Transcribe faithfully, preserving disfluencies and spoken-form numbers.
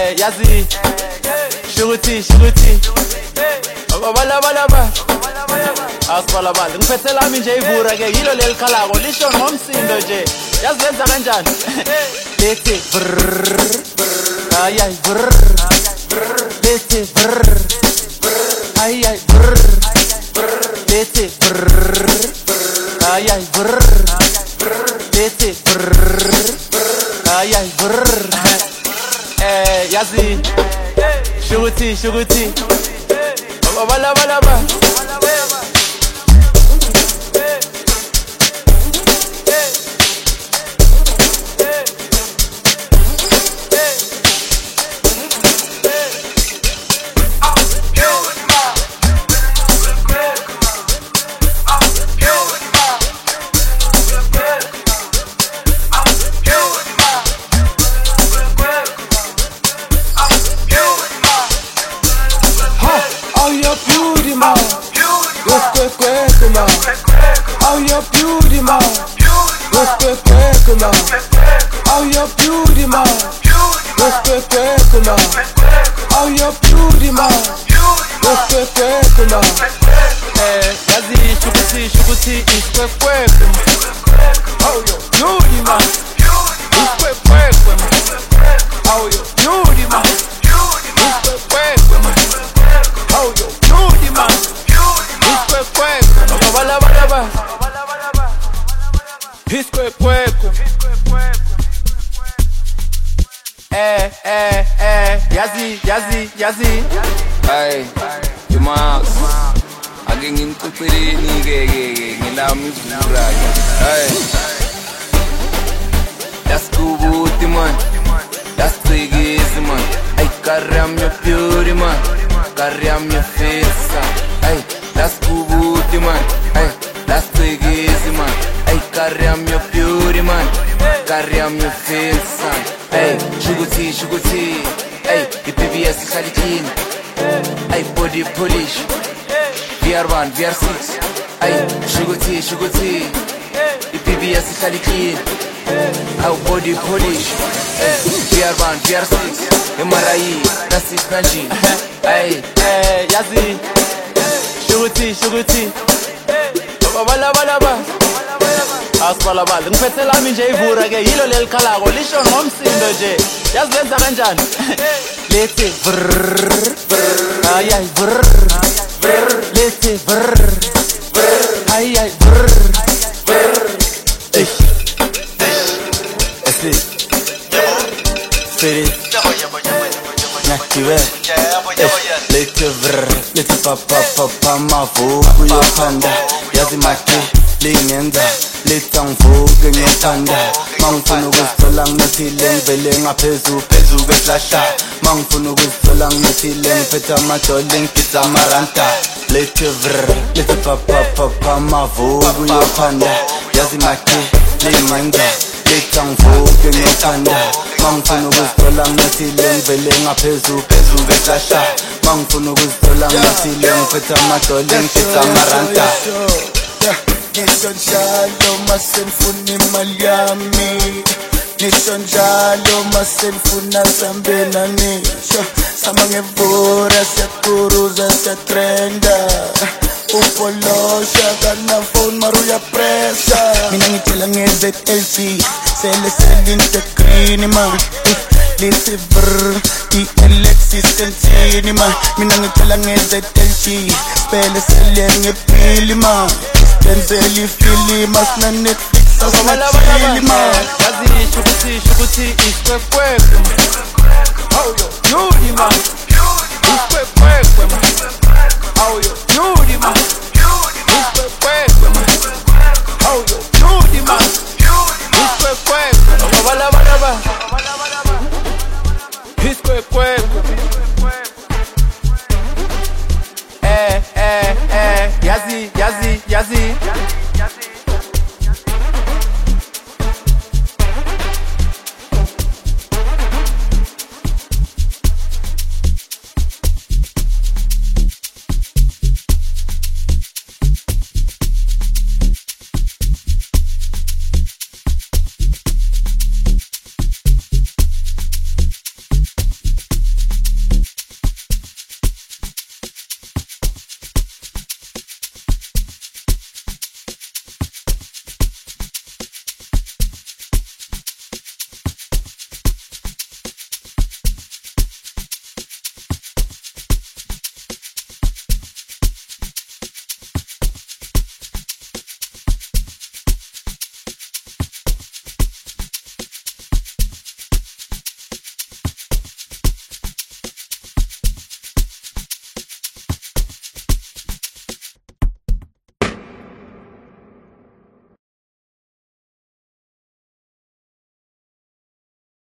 eh yazi shukuthi shukuthi bala bala ba asibala bala ngiphethe lami nje ivura ke yilo lelikhalako lisho ngomsindo nje yazi lenza kanjani lethi ay ay lethi ay ay lethi ay ay lethi ay ay eh yazi shukuthi shukuthi bala bala ba Oh, your beauty, ma. Respect, respect, ma. Oh, your beauty, ma. Respect, respect, ma. Oh, your beauty, ma. Respect, respect, ma. Eh, yazi shukuthi shukuthi iskwekwe. Oh, your beauty, ma. Iskwekwe. Oh, your beauty, ma. Iskwekwe. Oh, your beauty, ma. Iskwekwe. Bala bala ba. Iskwekwe. Eh eh eh yazi yazi yazi. Hey, Jumax. Ake ngimcuceleni ke ke ngilami ivura ke. Hey. That's Kubuti man. That's Tigisi man. Ay carry am your beauty man. Carry am your face. Ay that's Kubuti man. Ay that's Tigisi man. Ay carry am your beauty man. Carry am your face. Ay shukuthi shukuthi. Ay ipipi yasikhali clean. Ay body polish. V R one, V R six. Ay shukuthi shukuthi. Ipipi yasikhali clean. Ay body polish. V R one, V R six. M R I nasi kanji. Ay eh yazi shukuthi shukuthi. Bala bala ba. Asibala bala ngiphethe lami nje ivura ke yilo lelikhalako lisho ngomsindo nje yazi lenza kanjani lethi ay ay lethi ay ay ish esi spirit nakiwe lethi lethi papa papa mavuku yokhanda yazi maki lingenza litangvuke ngethanda mangifuna ukuzithola ngimethile ngivele ngaphezulu phezulu kweflasha mangifuna ukuzithola ngimethile ngiphethe amadoli ngigidza amaranta lethi lethi papa papa mavuku yokhanda yazi maki lingenza litangvuke ngethanda mangifuna ukuzithola ngimethile ngivele ngaphezulu phezulu kweflasha mangifuna ukuzithola ngimethile ngiphethe amadoli ngigidza amaranta. Nisho njalo mase ngifuna imali yami Nisho njalo mase ngifuna sambena nisho Sama ngevura siyakuruza siyatrenda Upolosha kana phone maruya pressa Mina ngitshela nge-Z L C Sele selinte green man Lithi brr I-Alexis Tentini man Mina ngitshela nge-Z L C Spele sele ngepili man Denzeli filima sina Netflix asina man yazi shukuthi shukuthi iskwekwe oh yo beauty man